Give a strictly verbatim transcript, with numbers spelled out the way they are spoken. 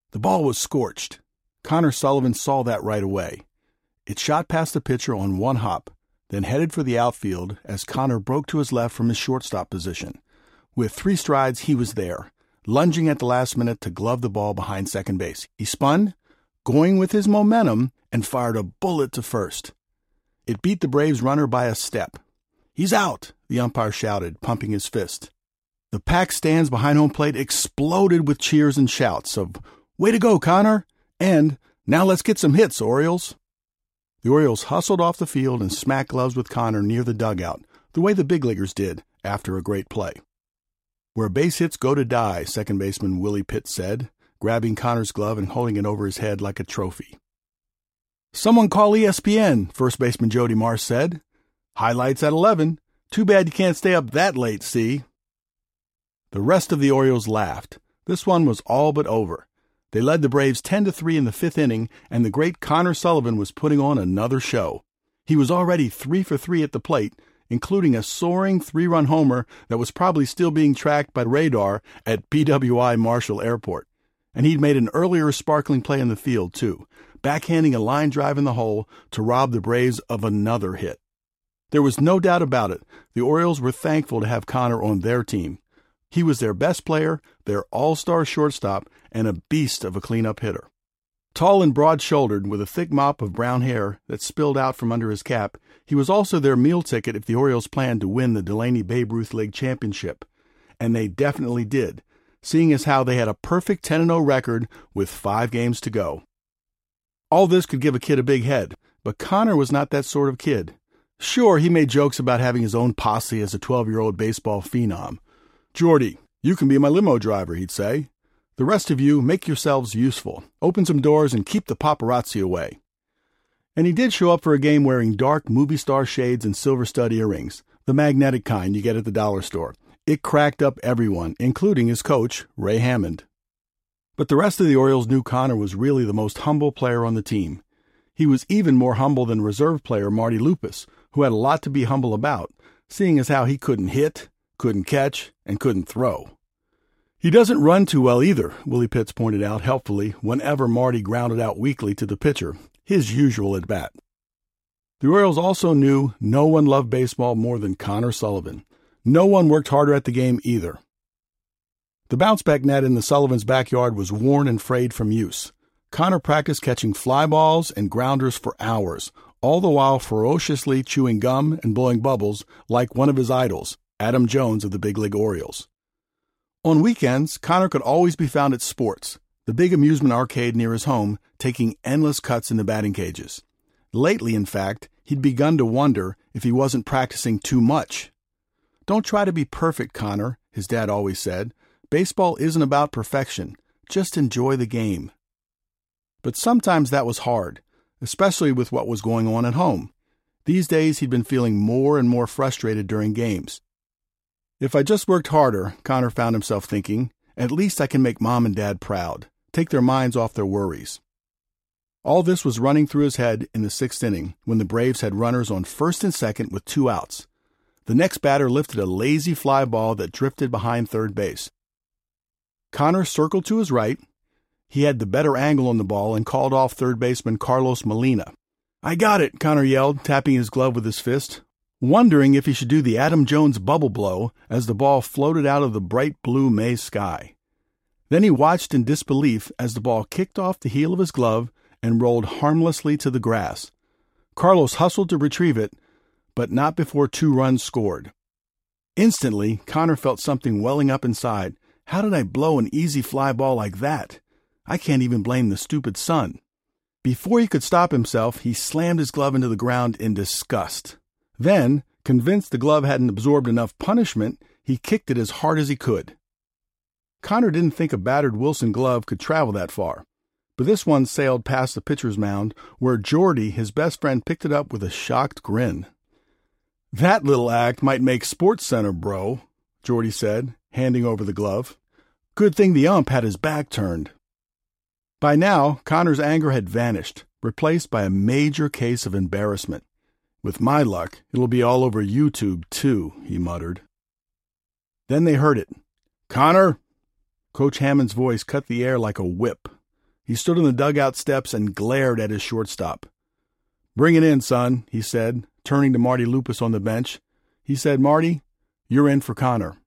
The ball was scorched. Connor Sullivan saw that right away. It shot past the pitcher on one hop, then headed for the outfield as Connor broke to his left from his shortstop position. With three strides, he was there, lunging at the last minute to glove the ball behind second base. He spun, going with his momentum, and fired a bullet to first. It beat the Braves runner by a step. "He's out," the umpire shouted, pumping his fist. The packed stands behind home plate exploded with cheers and shouts of, "Way to go, Connor!" and "Now let's get some hits, Orioles!" The Orioles hustled off the field and smacked gloves with Connor near the dugout, the way the big leaguers did after a great play. "Where base hits go to die," second baseman Willie Pitts said, grabbing Connor's glove and holding it over his head like a trophy. "Someone call E S P N," first baseman Jody Marsh said. "Highlights at eleven. Too bad you can't stay up that late, see?" The rest of the Orioles laughed. This one was all but over. They led the Braves ten to three in the fifth inning, and the great Connor Sullivan was putting on another show. He was already three for three at the plate, including a soaring three-run homer that was probably still being tracked by radar at P W I Marshall Airport. And he'd made an earlier sparkling play in the field, too, backhanding a line drive in the hole to rob the Braves of another hit. There was no doubt about it. The Orioles were thankful to have Connor on their team. He was their best player, their all-star shortstop, and a beast of a cleanup hitter. Tall and broad-shouldered, with a thick mop of brown hair that spilled out from under his cap, he was also their meal ticket if the Orioles planned to win the Delaney Babe Ruth League Championship. And they definitely did, seeing as how they had a perfect ten and oh record with five games to go. All this could give a kid a big head, but Connor was not that sort of kid. Sure, he made jokes about having his own posse as a twelve-year-old baseball phenom. "Jordy, you can be my limo driver," he'd say. "The rest of you, make yourselves useful. Open some doors and keep the paparazzi away." And he did show up for a game wearing dark movie star shades and silver stud earrings, the magnetic kind you get at the dollar store. It cracked up everyone, including his coach, Ray Hammond. But the rest of the Orioles knew Connor was really the most humble player on the team. He was even more humble than reserve player Marty Lupus, who had a lot to be humble about, seeing as how he couldn't hit, couldn't catch, and couldn't throw. "He doesn't run too well either," Willie Pitts pointed out helpfully whenever Marty grounded out weakly to the pitcher, his usual at-bat. The Orioles also knew no one loved baseball more than Connor Sullivan. No one worked harder at the game either. The bounce-back net in the Sullivans' backyard was worn and frayed from use. Connor practiced catching fly balls and grounders for hours, all the while ferociously chewing gum and blowing bubbles like one of his idols, Adam Jones of the Big League Orioles. On weekends, Connor could always be found at Sports, the big amusement arcade near his home, taking endless cuts in the batting cages. Lately, in fact, he'd begun to wonder if he wasn't practicing too much. "Don't try to be perfect, Connor," his dad always said. "Baseball isn't about perfection. Just enjoy the game." But sometimes that was hard, especially with what was going on at home. These days, he'd been feeling more and more frustrated during games. "If I just worked harder," Connor found himself thinking, "at least I can make Mom and Dad proud, take their minds off their worries." All this was running through his head in the sixth inning when the Braves had runners on first and second with two outs. The next batter lifted a lazy fly ball that drifted behind third base. Connor circled to his right. He had the better angle on the ball and called off third baseman Carlos Molina. "I got it," Connor yelled, tapping his glove with his fist, wondering if he should do the Adam Jones bubble blow as the ball floated out of the bright blue May sky. Then he watched in disbelief as the ball kicked off the heel of his glove and rolled harmlessly to the grass. Carlos hustled to retrieve it, but not before two runs scored. Instantly, Connor felt something welling up inside. How did I blow an easy fly ball like that? I can't even blame the stupid sun. Before he could stop himself, he slammed his glove into the ground in disgust. Then, convinced the glove hadn't absorbed enough punishment, he kicked it as hard as he could. Connor didn't think a battered Wilson glove could travel that far, but this one sailed past the pitcher's mound, where Jordy, his best friend, picked it up with a shocked grin. "That little act might make Sports Center, bro," Jordy said, handing over the glove. "Good thing the ump had his back turned." By now, Connor's anger had vanished, replaced by a major case of embarrassment. "With my luck, it'll be all over YouTube, too," he muttered. Then they heard it. "Connor!" Coach Hammond's voice cut the air like a whip. He stood on the dugout steps and glared at his shortstop. "Bring it in, son," he said, turning to Marty Lupus on the bench. He said, "Marty, you're in for Connor."